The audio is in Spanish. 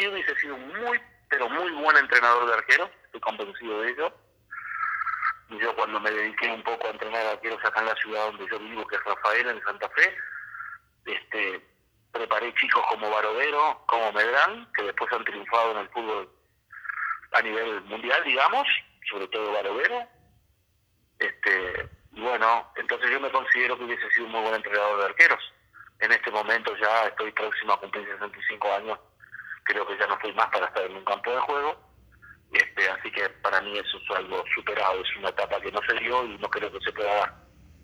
sí hubiese sido un muy, pero muy buen entrenador de arqueros, estoy convencido de ello. Y yo cuando me dediqué un poco a entrenar arqueros acá en la ciudad donde yo vivo, que es Rafael, en Santa Fe, preparé chicos como Barovero, como Medrán, que después han triunfado en el fútbol a nivel mundial, digamos, sobre todo Barovero. Y bueno, entonces yo me considero que hubiese sido un muy buen entrenador de arqueros. En este momento ya estoy próximo a cumplir 65 años, creo que ya no estoy más para estar en un campo de juego. Así que para mí eso es algo superado, es una etapa que no se dio y no creo que se pueda dar.